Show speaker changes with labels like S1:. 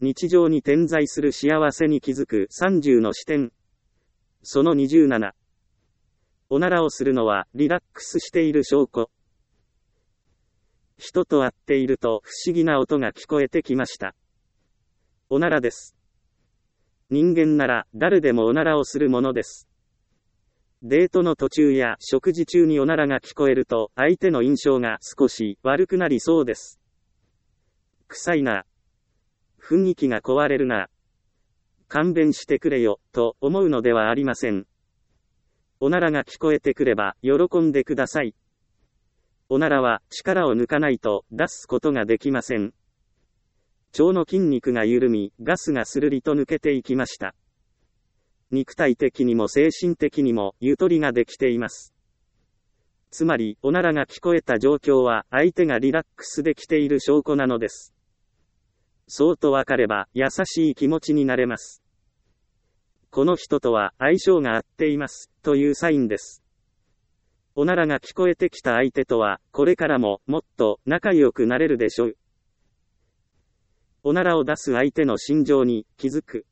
S1: 日常に点在する幸せに気づく30の視点。その27。おならをするのはリラックスしている証拠。人と会っていると不思議な音が聞こえてきました。おならです。人間なら誰でもおならをするものです。デートの途中や食事中におならが聞こえると相手の印象が少し悪くなりそうです。臭いな。雰囲気が壊れるな。勘弁してくれよ、と思うのではありません。おならが聞こえてくれば喜んでください。おならは力を抜かないと出すことができません。腸の筋肉が緩み、ガスがスルリと抜けていきました。肉体的にも精神的にもゆとりができています。つまり、おならが聞こえた状況は相手がリラックスできている証拠なのです。そうとわかれば優しい気持ちになれます。この人とは相性が合っています、というサインです。おならが聞こえてきた相手とは、これからももっと仲良くなれるでしょう。おならを出す相手の心情に気づく。